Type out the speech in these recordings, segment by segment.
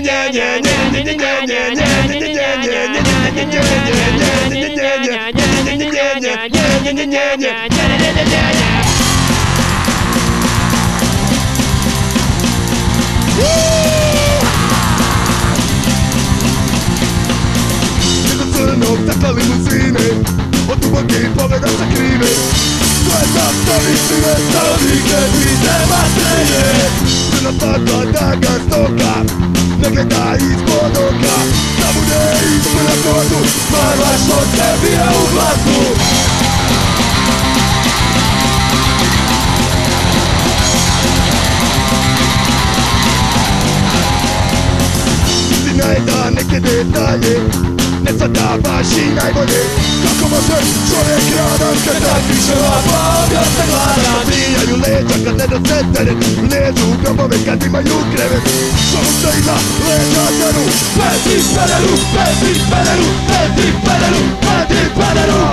Taka limuzyny, od ubogiej powiada za krimy. Składa stoliczne stanowikę i tematryny. Napadła daga stoka, legenda i spodoka. Zabudę i spyla kodu, marła szotkę bije u blasu. Znajda niekiedy daje, ne zadava si najbolje. Kako može čovjek radan kad tak više lapa objasne glada? Zabijaju leđa kad ne dose teret, leđu u grobove kad imaju krevet. Šaluca iza leđa tjeru, peti pederu, peti pederu, peti pederu, peti pederu.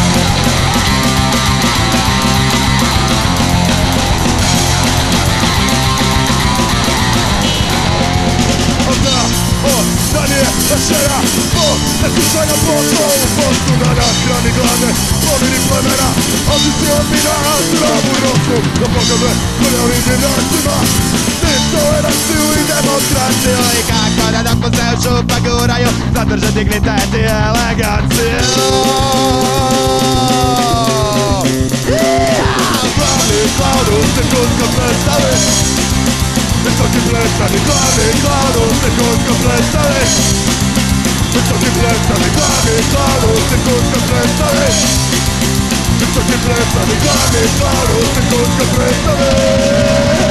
Da nije večera, zbog neslušanja posla u postu da nahrani glade, pomiri plemena, očici od mina, zdravu nosu, da pokaže prljavim divljacima, intoleranciju i demokraciju. I kako da dok se u šupa guraju, zadrže dignitet i eleganciju. Glavni klaun u sekundka predstave, visoki predstavnik, glavni klaun u sekundka predstave. Visoki predstavnik, glavni klaun u sekundka predstave. Visoki predstavnik, glavni klaun u sekundka predstave.